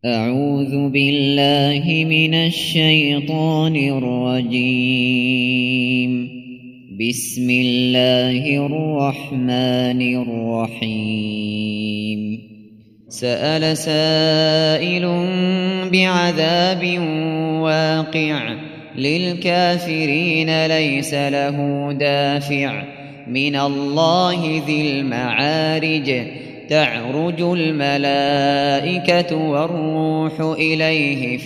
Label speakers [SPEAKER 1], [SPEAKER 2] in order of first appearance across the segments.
[SPEAKER 1] أعوذ بالله من الشيطان الرجيم. بسم الله الرحمن الرحيم. سأل سائل بعذاب واقع للكافرين ليس له دافع من الله ذي المعارج تعرج الملائكة والروح إليه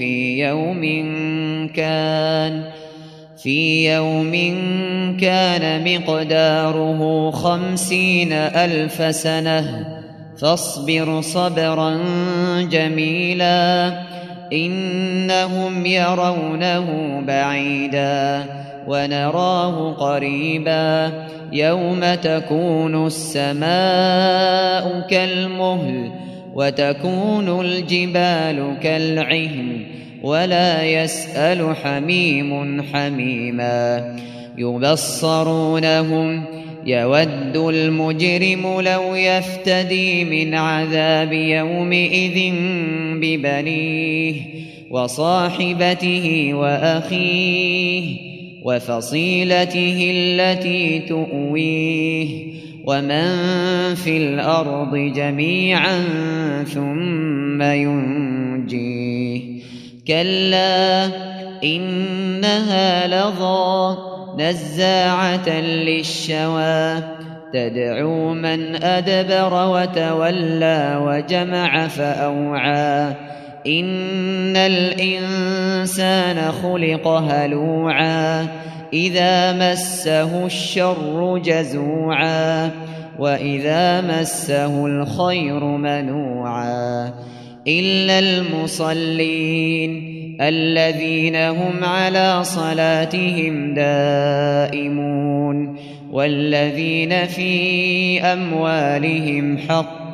[SPEAKER 1] في يوم كان مقداره 50,000 سنة فاصبر صبرا جميلا إنهم يرونه بعيدا ونراه قريبا يوم تكون السماء كالمهل وتكون الجبال كالعهن ولا يسأل حميم حميما يبصرونهم يود المجرم لو يفتدي من عذاب يومئذ ببنيه وصاحبته وأخيه وفصيلته التي تؤويه ومن في الأرض جميعا ثم ينجيه كلا إنها لظى نزاعة للشوى تدعو من أدبر وتولى وجمع فأوعى إن الإنسان خلق هلوعا إذا مسه الشر جزوعا وإذا مسه الخير منوعا إلا المصلين الذين هم على صلاتهم دائمون والذين في أموالهم حق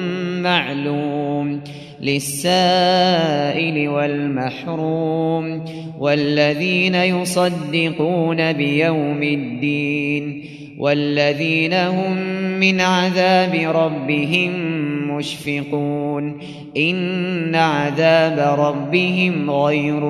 [SPEAKER 1] معلوم للسائل والمحروم والذين يصدقون بيوم الدين والذين هم من عذاب ربهم مشفقون إن عذاب ربهم غير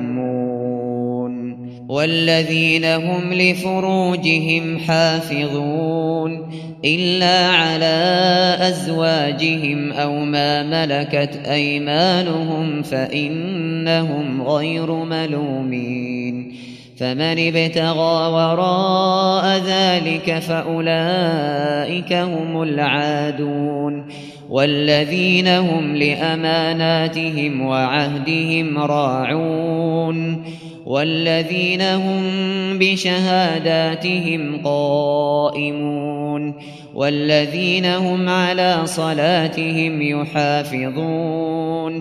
[SPEAKER 1] مأمون والذين هم لفروجهم حافظون إلا على أزواجهم أو ما ملكت أيمانهم فإنهم غير ملومين فمن ابتغى وراء ذلك فأولئك هم العادون والذين هم لأماناتهم وعهدهم راعون والذين هم بشهاداتهم قائمون والذين هم على صلاتهم يحافظون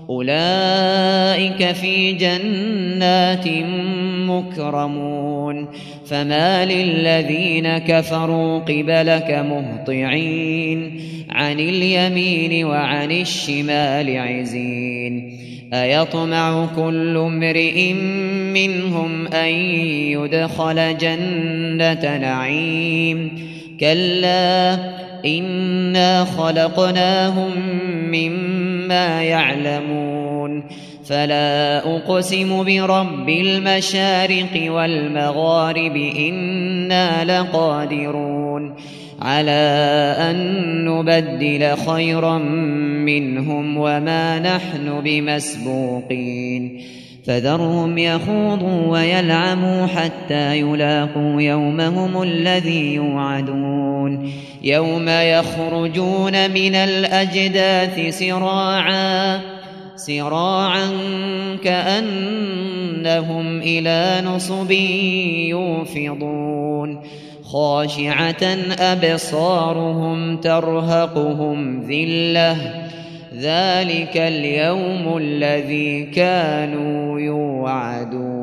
[SPEAKER 1] أولئك في جنات مكرمون فما للذين كفروا قبلك مهطعين عن اليمين وعن الشمال عزين أيطمع كل امرئ منهم أن يدخل جنة نعيم كلا إنا خلقناهم مما يعلمون فلا أقسم برب المشارق والمغارب إنا لقادرون على أن نبدل خيرا منهم وما نحن بمسبوقين فذرهم يخوضوا ويلعبوا حتى يلاقوا يومهم الذي يوعدون يوم يخرجون من الأجداث سراعا كأنهم إلى نصب يوفضون خاشعة أبصارهم ترهقهم ذلة ذلك اليوم الذي كانوا يوعدون